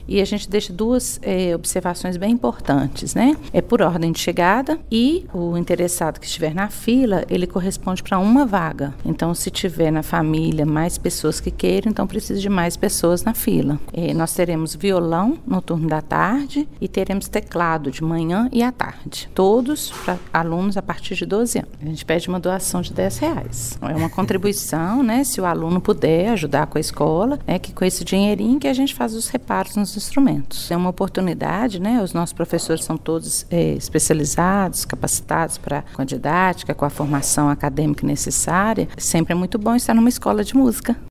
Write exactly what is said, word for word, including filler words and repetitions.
e a gente deixa duas é, observações bem importantes, né? É por ordem de chegada e o interessado que estiver na fila, ele corresponde para uma vaga. Então, se tiver na família mais pessoas que queiram, então precisa de mais pessoas na fila. É, nós teremos violão no turno da tarde e teremos teclado de manhã e à tarde. Todos para alunos a partir de doze anos. A gente pede uma doação de dez reais. É uma contribuição, né? Se o aluno puder ajudar com a escola, é que com esse dinheirinho que a gente faz os reparos nos instrumentos. É uma oportunidade, né? Os nossos professores são todos é, especializados, capacitados para com a didática, com a formação acadêmica necessária. Sempre é muito bom estar numa escola de música.